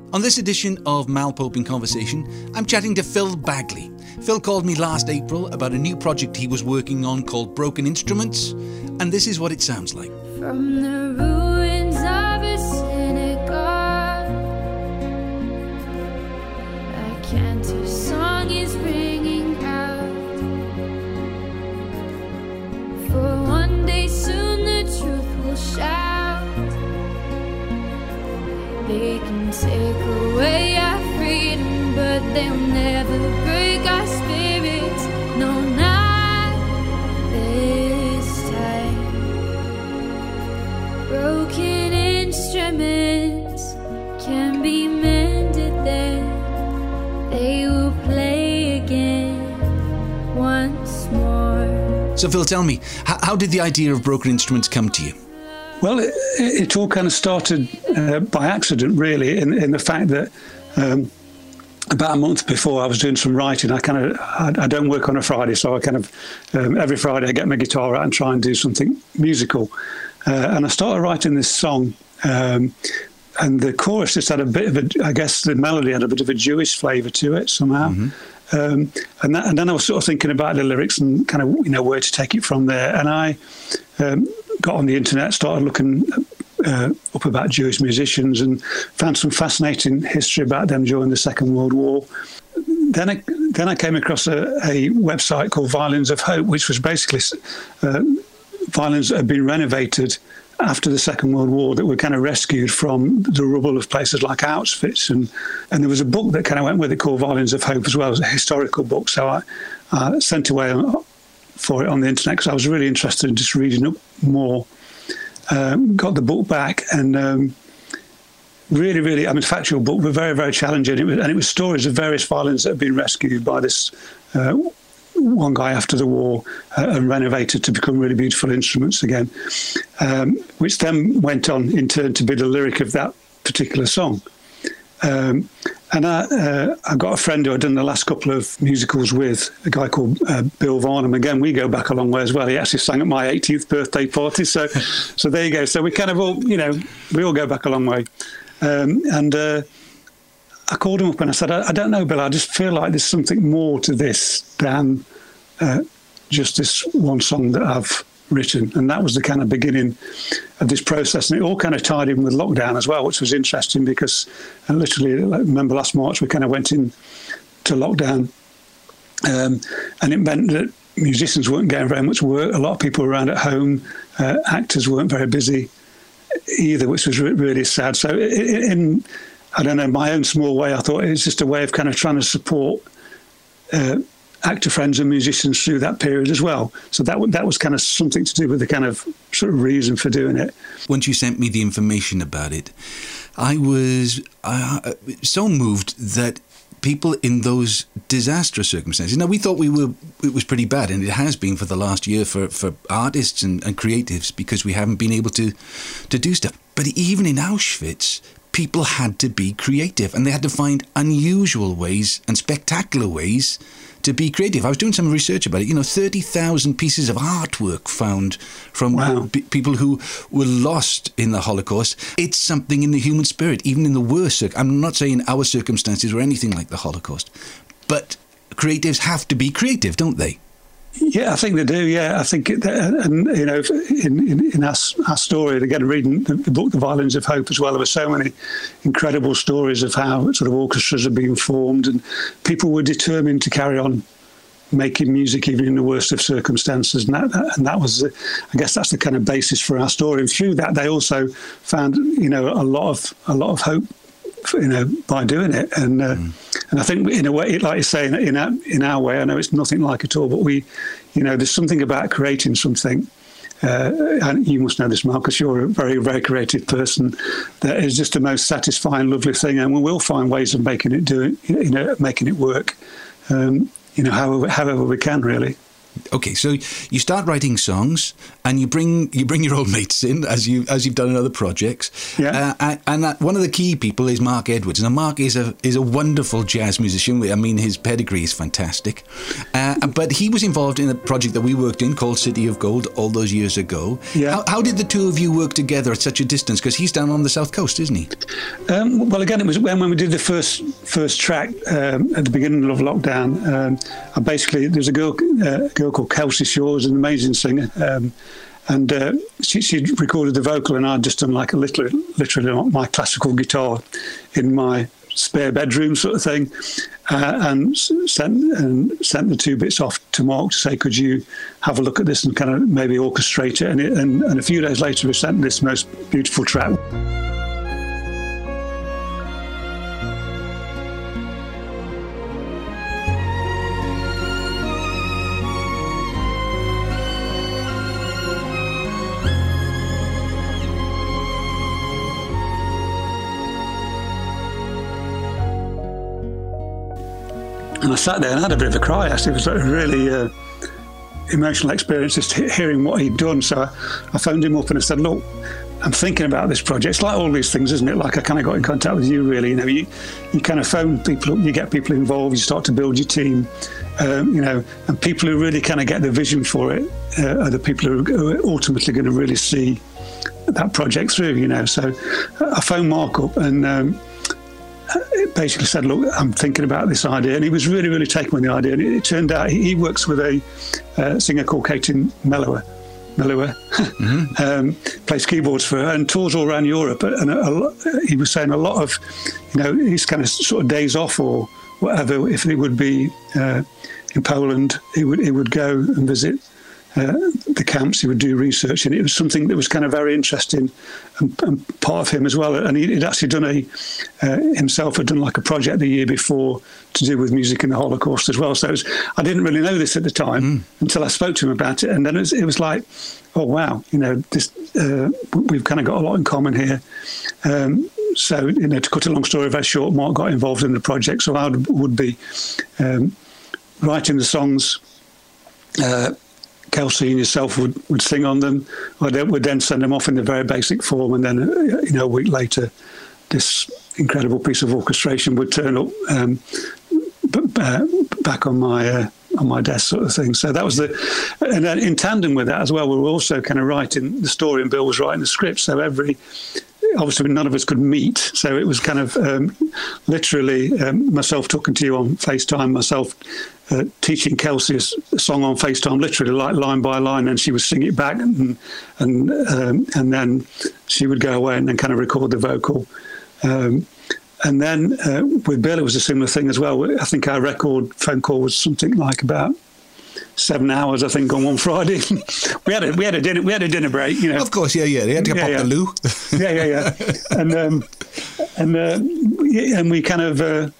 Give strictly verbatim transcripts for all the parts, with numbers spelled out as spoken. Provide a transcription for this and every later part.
On this edition of Mal Pope in Conversation, I'm chatting to Phil Bagley. Phil called me last April about a new project he was working on called Broken Instruments, and this is what it sounds like. From the ruins of a synagogue, a cantor song is ringing out. For one day soon the truth will shout. They can take away our freedom, but they'll never break our spirits. No, not this time. Broken instruments can be mended then. They will play again once more. So Phil, tell me, how, how did the idea of Broken Instruments come to you? Well, it, it all kind of started uh, by accident, really, in, in the fact that um, about a month before I was doing some writing. I kind of I, I don't work on a Friday, so I kind of um, every Friday I get my guitar out and try and do something musical. Uh, and I started writing this song, um, and the chorus just had a bit of a, I guess the melody had a bit of a Jewish flavour to it somehow. Mm-hmm. Um, and, that, and then I was sort of thinking about the lyrics and kind of, you know, where to take it from there. And I um, got on the internet, started looking uh, up about Jewish musicians and found some fascinating history about them during the Second World War. Then I, then I came across a, a website called Violins of Hope, which was basically uh, violins that had been renovated after the Second World War that were kind of rescued from the rubble of places like Auschwitz. And, and there was a book that kind of went with it called Violins of Hope as well. It was a historical book. So I, I sent away for it on the internet because I was really interested in just reading up more. Um, got the book back and um, really, really, I mean, factual book, but very, very challenging. It was, and it was stories of various violins that had been rescued by this uh, one guy after the war uh, and renovated to become really beautiful instruments again, um, which then went on in turn to be the lyric of that particular song. Um, and I, uh, I got a friend who I'd done the last couple of musicals with, a guy called uh, Bill Varnum. Again, we go back a long way as well. He actually sang at my eighteenth birthday party. So, so there you go. So we kind of all, you know, we all go back a long way. Um, and uh, I called him up and I said, I, I don't know, Bill, I just feel like there's something more to this than uh, just this one song that I've written. And that was the kind of beginning of this process. And it all kind of tied in with lockdown as well, which was interesting because uh, literally, I remember last March, we kind of went in to lockdown. Um, and it meant that musicians weren't getting very much work. A lot of people were around at home. Uh, actors weren't very busy either, which was re- really sad. So in, I don't know, my own small way, I thought it was just a way of kind of trying to support uh, actor friends and musicians through that period as well. So that that was kind of something to do with the kind of sort of reason for doing it. Once you sent me the information about it, I was uh, so moved that people in those disastrous circumstances. Now, we thought we were it was pretty bad, and it has been for the last year for, for artists and, and creatives because we haven't been able to, to do stuff. But even in Auschwitz, people had to be creative, and they had to find unusual ways and spectacular ways to be creative. I was doing some research about it. You know, thirty thousand pieces of artwork found from wow. p- people who were lost in the Holocaust. It's something in the human spirit, even in the worst. Cir- I'm not saying our circumstances were anything like the Holocaust, but creatives have to be creative, don't they? Yeah, I think they do. Yeah, I think, it, and you know, in, in, in our, our story, again, reading the, the book, The Violins of Hope, as well, there were so many incredible stories of how sort of orchestras are being formed, and people were determined to carry on making music even in the worst of circumstances, and that, that and that was, the, I guess, that's the kind of basis for our story. And through that, they also found, you know, a lot of a lot of hope, you know, by doing it. And uh, mm. and I think in a way, like you say, in, in our in our way, I know it's nothing like at all, but we, you know, there's something about creating something. Uh, and you must know this, Mark, because you're a very, very creative person. That is just the most satisfying, lovely thing, and we will find ways of making it do it, you know, making it work. Um, you know, however, however we can, really. Okay, so you start writing songs, and you bring you bring your old mates in, as you as you've done in other projects. Yeah. Uh, and and that, one of the key people is Mark Edwards. Now, Mark is a is a wonderful jazz musician. I mean, his pedigree is fantastic. Uh, but he was involved in a project that we worked in called City of Gold all those years ago. Yeah. How, how did the two of you work together at such a distance? Because he's down on the south coast, isn't he? Um, well, again, it was when, when we did the first first track um, at the beginning of lockdown. Um, I basically, there's a girl, uh, a girl called Kelsey Shaw, who's an amazing singer, um, and uh, she, she recorded the vocal, and I'd just done like a little, literally my classical guitar in my spare bedroom sort of thing, uh, and sent and sent the two bits off to Mark to say, could you have a look at this and kind of maybe orchestrate it? And, it, and, and a few days later, we sent this most beautiful track. And I sat there and had a bit of a cry. Actually, it was a really uh, emotional experience just he- hearing what he'd done. So I, I phoned him up and I said, "Look, I'm thinking about this project. It's like all these things, isn't it? Like I kind of got in contact with you, really. You know, you you kind of phone people up, you get people involved, you start to build your team, um, you know, and people who really kind of get the vision for it uh, are the people who are ultimately going to really see that project through. You know, so I phoned Mark up and." Um, It basically said, look, I'm thinking about this idea. And he was really, really taken with the idea. And it, it turned out he, he works with a uh, singer called Katie Mellower. Mellower mm-hmm. um, plays keyboards for her and tours all around Europe. And a, a, he was saying a lot of, you know, his kind of sort of days off or whatever, if it would be uh, in Poland, he would, he would go and visit Uh, the camps. He would do research, and it was something that was kind of very interesting and, and part of him as well. And he had actually done a uh, himself had done like a project the year before to do with music in the Holocaust as well. So it was, I didn't really know this at the time mm. until I spoke to him about it, and then it was, it was like, oh wow, you know, this uh, we've kind of got a lot in common here. Um, so you know, to cut a long story very short, Mark got involved in the project, so I would be um, writing the songs. Uh, Kelsey and yourself would, would sing on them. I would then send them off in the very basic form, and then you know a week later, this incredible piece of orchestration would turn up um, b- uh, back on my uh, on my desk, sort of thing. So that was the, and then in tandem with that as well, we were also kind of writing the story, and Bill was writing the script. So every obviously none of us could meet, so it was kind of um, literally um, myself talking to you on FaceTime, myself. Uh, teaching Kelsey a song on FaceTime, literally like line by line, and she would sing it back, and and um, and then she would go away and then kind of record the vocal. Um, and then uh, with Bill, it was a similar thing as well. I think our record phone call was something like about seven hours, I think, on one Friday. we had a we had a dinner we had a dinner break, you know. Of course, yeah, yeah. They had to yeah, pop yeah. the loo. yeah, yeah, yeah. And um, and uh, and we kind of uh,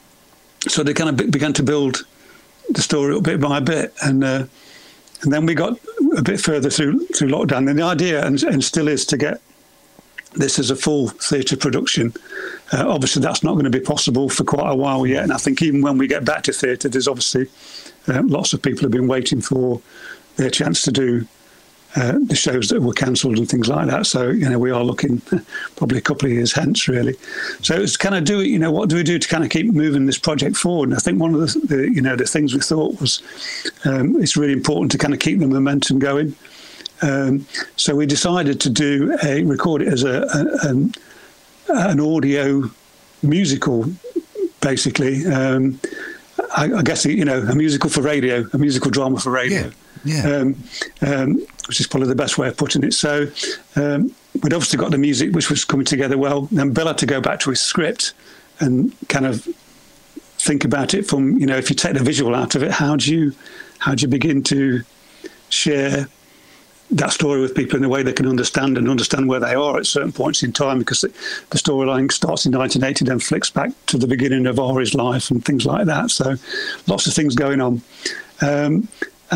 so they kind of began to build the story bit by bit, and uh, and then we got a bit further through through lockdown. And the idea, and, and still is, to get this as a full theatre production. Uh, obviously, that's not going to be possible for quite a while yet. And I think even when we get back to theatre, there's obviously uh, lots of people have been waiting for their chance to do uh, the shows that were cancelled and things like that. So, you know, we are looking probably a couple of years hence, really. So it's kind of do it, you know, what do we do to kind of keep moving this project forward? And I think one of the, the you know, the things we thought was um, it's really important to kind of keep the momentum going. Um, so we decided to do a, record it as a, a an, an audio musical, basically. Um, I, I guess, you know, a musical for radio, a musical drama for radio. Yeah. Yeah. Um, um, which is probably the best way of putting it. So um, we'd obviously got the music, which was coming together well. Then Bill had to go back to his script and kind of think about it from, you know, if you take the visual out of it, how do you how do you begin to share that story with people in a way they can understand and understand where they are at certain points in time, because the, the storyline starts in nineteen eighty, then flicks back to the beginning of Ari's life and things like that. So lots of things going on. Um, and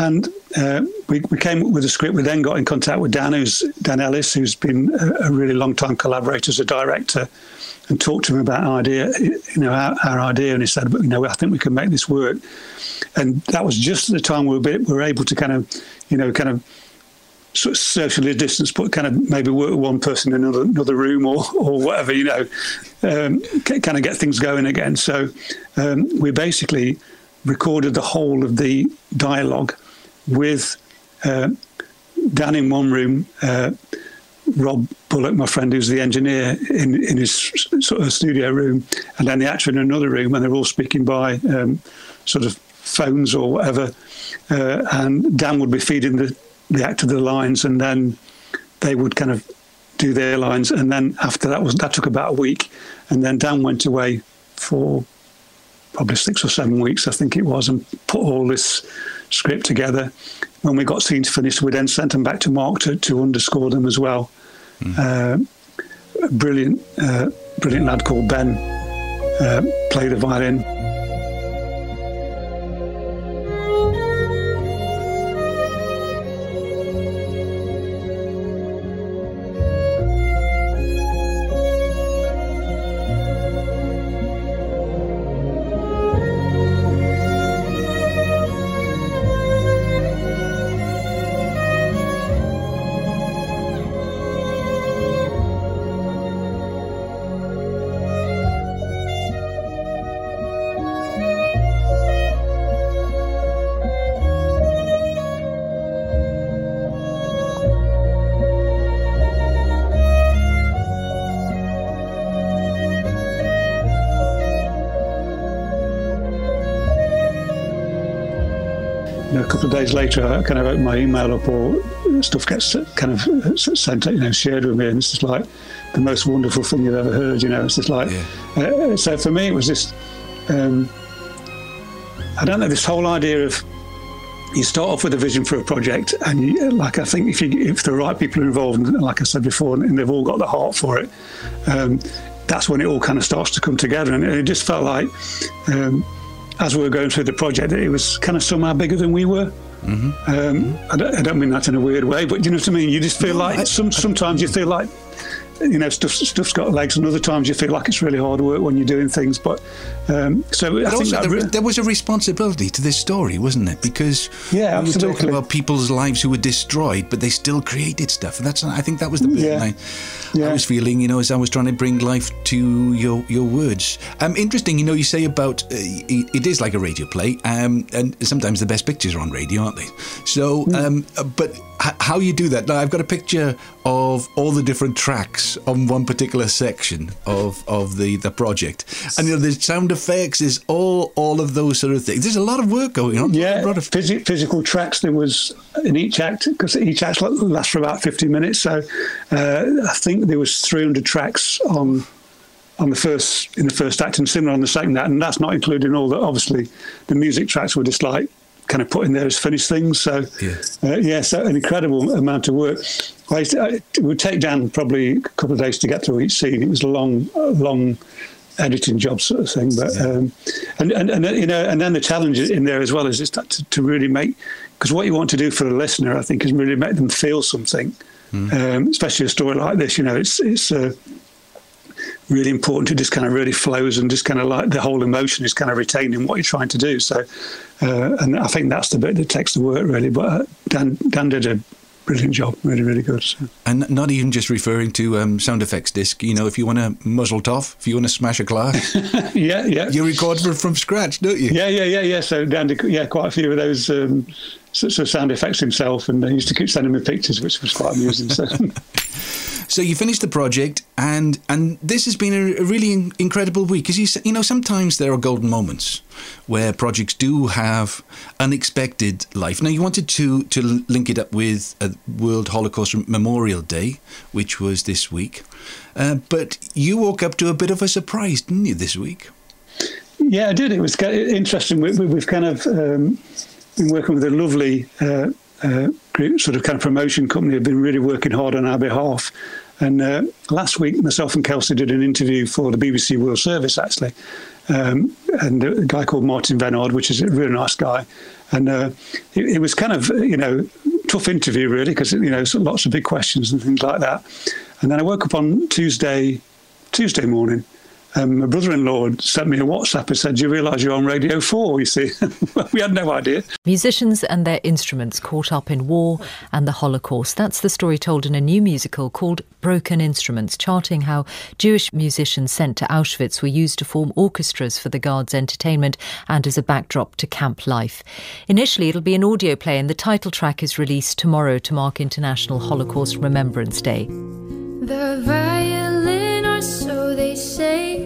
uh, we, we came up with a script. We then got in contact with Dan, who's Dan Ellis, who's been a, a really long time collaborator as a director, and talked to him about our idea, you know, our, our idea, and he said, you know, I think we can make this work. And that was just at the time we were, we were able to kind of, you know, kind of sort of socially distance, but kind of maybe work with one person in another, another room or, or whatever, you know, um, kind of get things going again. So um, we basically recorded the whole of the dialogue with uh, Dan in one room, uh, Rob Bullock, my friend, who's the engineer, in, in his sort of studio room, and then the actor in another room, and they're all speaking by um, sort of phones or whatever. Uh, and Dan would be feeding the, the actor the lines, and then they would kind of do their lines. And then after that was that took about a week, and then Dan went away for probably six or seven weeks, I think it was, and put all this script together. When we got scenes finished, we then sent them back to Mark to, to underscore them as well. Mm. Uh, a brilliant, uh, brilliant lad called Ben uh, played the violin. A couple of days later, I kind of open my email up, or stuff gets kind of sent, you know, shared with me, and it's just like the most wonderful thing you've ever heard. You know, it's just like. Yeah. Uh, so for me, it was just. Um, I don't know, this whole idea of you start off with a vision for a project, and you, like I think if you if the right people are involved, and like I said before, and they've all got the heart for it, um, that's when it all kind of starts to come together, and it just felt like. Um, as we were going through the project, it was kind of somehow bigger than we were. Mm-hmm. Um, I, don't, I don't mean that in a weird way, but you know what I mean? You just feel no, like, I, some, sometimes you feel like, you know, stuff, stuff's got legs, and other times you feel like it's really hard work when you're doing things. But um, so but I think that there, there was a responsibility to this story, wasn't it? Because yeah, we were talking about people's lives who were destroyed, but they still created stuff. And that's, I think that was the bit yeah. I, yeah. I was feeling, you know, as I was trying to bring life to your your words. Um, interesting, you know, you say about uh, it, it is like a radio play, um, and sometimes the best pictures are on radio, aren't they? So, mm. um, but h- how you do that? Now, I've got a picture of all the different tracks on one particular section of, of the, the project, and you know the sound effects is all all of those sort of things. There's a lot of work going on. Yeah, a lot of phys- physical tracks there was in each act, because each act lasts for about fifty minutes. So uh, I think there was three hundred tracks on on the first in the first act, and similar on the second act, and that's not including all the obviously the music tracks were just like kind of put in there as finished things. So yeah, uh, yeah so an incredible amount of work. I, it would take Dan probably a couple of days to get through each scene. It was a long, long editing job sort of thing. But yeah. um, and, and and you know, and then the challenge in there as well is just to, to really make, because what you want to do for the listener, I think, is really make them feel something. Mm. Um, especially a story like this, you know, it's it's uh, really important to just kind of really flows, and just kind of like the whole emotion is kind of retained in what you're trying to do. So, uh, and I think that's the bit that takes the work really. But uh, Dan Dan did a brilliant job, really, really good. So. And not even just referring to um, sound effects disc. You know, if you want to muzzle toff, if you want to smash a glass, yeah, yeah, you record from, from scratch, don't you? Yeah, yeah, yeah, yeah. So Dan did, yeah, quite a few of those um, sort of sound effects himself, and he used to keep sending me pictures, which was quite amusing. So. So you finished the project, and and this has been a, a really in, incredible week. Because you you know sometimes there are golden moments where projects do have unexpected life. Now you wanted to to link it up with a World Holocaust Memorial Day, which was this week, uh, but you woke up to a bit of a surprise, didn't you, this week? Yeah, I did. It was interesting. We, we, we've kind of um, been working with a lovely. Uh, Uh, sort of kind of promotion company have been really working hard on our behalf. And uh, last week, myself and Kelsey did an interview for the B B C World Service, actually. Um, and a guy called Martin Venard, which is a really nice guy. And uh, it, it was kind of, you know, tough interview really, because, you know, so lots of big questions and things like that. And then I woke up on Tuesday, Tuesday morning. Um, my brother-in-law sent me a WhatsApp and said, "Do you realise you're on Radio four, you see?" We had no idea. Musicians and their instruments caught up in war and the Holocaust. That's the story told in a new musical called Broken Instruments, charting how Jewish musicians sent to Auschwitz were used to form orchestras for the Guards' entertainment and as a backdrop to camp life. Initially, it'll be an audio play, and the title track is released tomorrow to mark International Holocaust Remembrance Day. The violin, or so they say,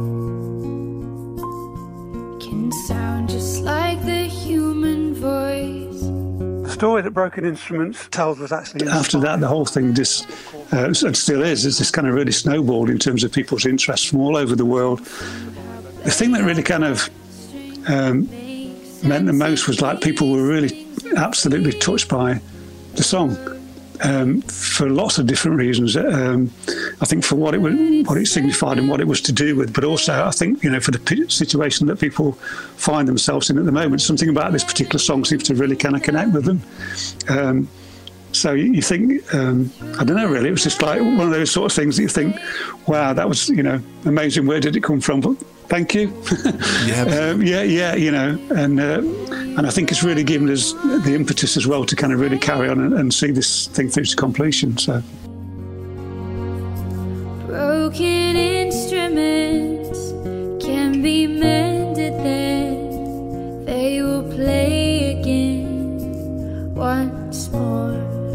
can sound just like the human voice. The story that Broken Instruments tells was actually, after that, the whole thing just, uh, and still is, is this kind of really snowballed in terms of people's interest from all over the world. The thing that really kind of um, meant the most was like people were really absolutely touched by the song. Um, for lots of different reasons. Um, I think for what it was, what it signified and what it was to do with, but also I think, you know, for the p- situation that people find themselves in at the moment, something about this particular song seems to really kind of connect with them. Um, so you, you think, um, I don't know really, it was just like one of those sort of things that you think, wow, that was, you know, amazing. Where did it come from? But thank you. Yeah, um, yeah, yeah, you know, and uh, and I think it's really given us the impetus as well to kind of really carry on and, and see this thing through to completion. So. Broken instruments can be mended, then they will play again once more.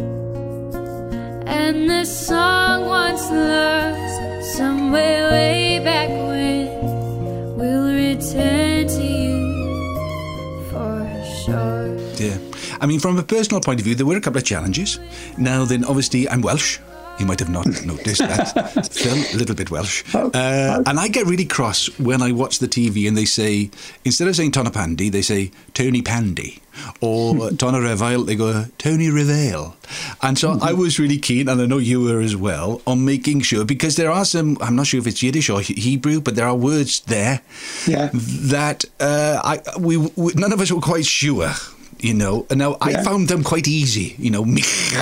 And the song once lost somewhere way back when will return to you for sure. Yeah. I mean, from a personal point of view, there were a couple of challenges. Now then, obviously, I'm Welsh. You might have not noticed that. Phil, a little bit Welsh. Uh, and I get really cross when I watch the T V and they say, instead of saying Tonna Pandy, they say Tony Pandy. Or Tonna Refael, they go Tony Refael. And so mm-hmm. I was really keen, and I know you were as well, on making sure, because there are some, I'm not sure if it's Yiddish or Hebrew, but there are words there yeah. that uh, I we, we none of us were quite sure. You know, and now yeah. I found them quite easy. You know,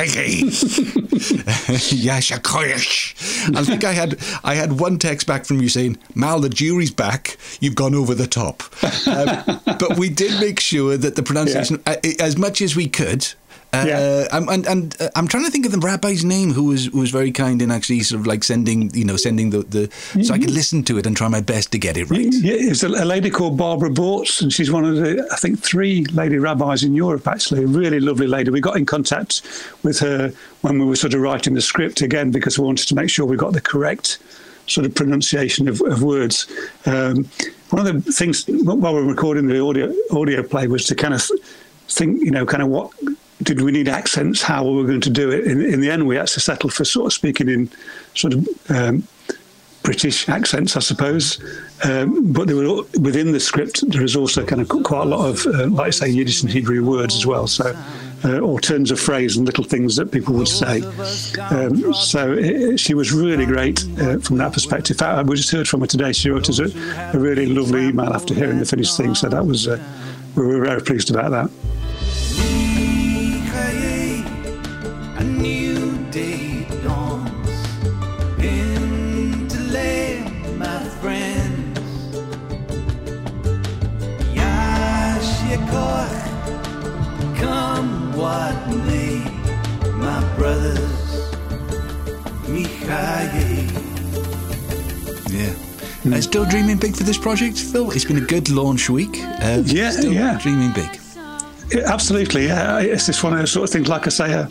I think I had I had one text back from you saying, "Mal, the jury's back. You've gone over the top." Um, but we did make sure that the pronunciation, yeah. uh, as much as we could. Uh, yeah. and and, and uh, I'm trying to think of the rabbi's name, who was who was very kind in actually sort of like sending, you know, sending the, the mm-hmm. so I could listen to it and try my best to get it right. Yeah, it's a, a lady called Barbara Bortz, and she's one of the, I think, three lady rabbis in Europe, actually. A really lovely lady. We got in contact with her when we were sort of writing the script again, because we wanted to make sure we got the correct sort of pronunciation of, of words. Um, one of the things while we were recording the audio audio play was to kind of think, you know, kind of what. Did we need accents? How were we going to do it? In, in the end, we had to settle for sort of speaking in sort of um, British accents, I suppose. Um, but there were, within the script, there is also kind of quite a lot of, uh, like I say, Yiddish and Hebrew words as well. So, uh, or turns of phrase and little things that people would say. Um, so it, she was really great uh, from that perspective. In fact, we just heard from her today. She wrote us a, a really lovely email after hearing the finished thing. So that was, uh, we were very pleased about that. A new day dawns into lay, my friends. Yashikoch, come what may, my brothers, Michael. Yeah. Mm. Uh, still dreaming big for this project, Phil? It's been a good launch week. Uh, yeah, still yeah. Dreaming big. Yeah, absolutely, yeah. It's just one of those sort of things, like I say, uh,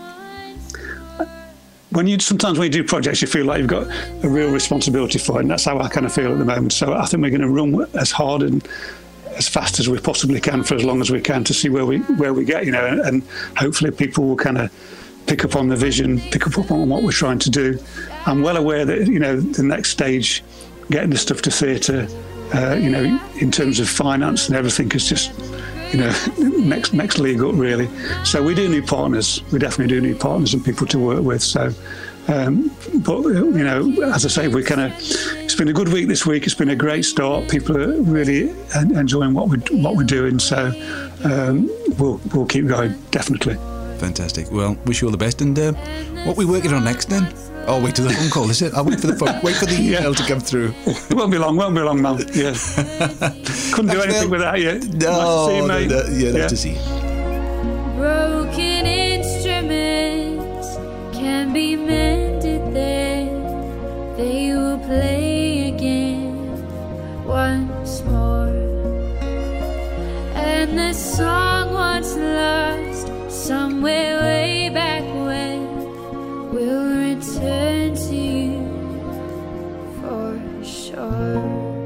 when you sometimes when you do projects, you feel like you've got a real responsibility for it, and that's how I kind of feel at the moment. So I think we're going to run as hard and as fast as we possibly can for as long as we can to see where we where we get, you know, and, and hopefully people will kind of pick up on the vision, pick up on what we're trying to do. I'm well aware that, you know, the next stage, getting the stuff to theatre, uh, you know, in terms of finance and everything, is just, you know, next next league up, really. So we do need partners. We definitely do need partners and people to work with. So, um, but, you know, as I say, we kind of, been a good week this week. It's been a great start. People are really en- enjoying what we're what we're doing. So um, we'll we'll keep going, definitely. Fantastic. Well, wish you all the best. And uh, what are we working on next then? Oh, wait till the phone call, is it? I'll wait for the phone. Wait for the email to come through. It won't be long. Won't be long, man. Yeah. Couldn't do anything without you. No, nice to see you, mate. no, no, yeah, nice Yeah. to see you. Broken instruments can be mended there. They will play again once more. And the song once lost somewhere way back when will return to you for sure.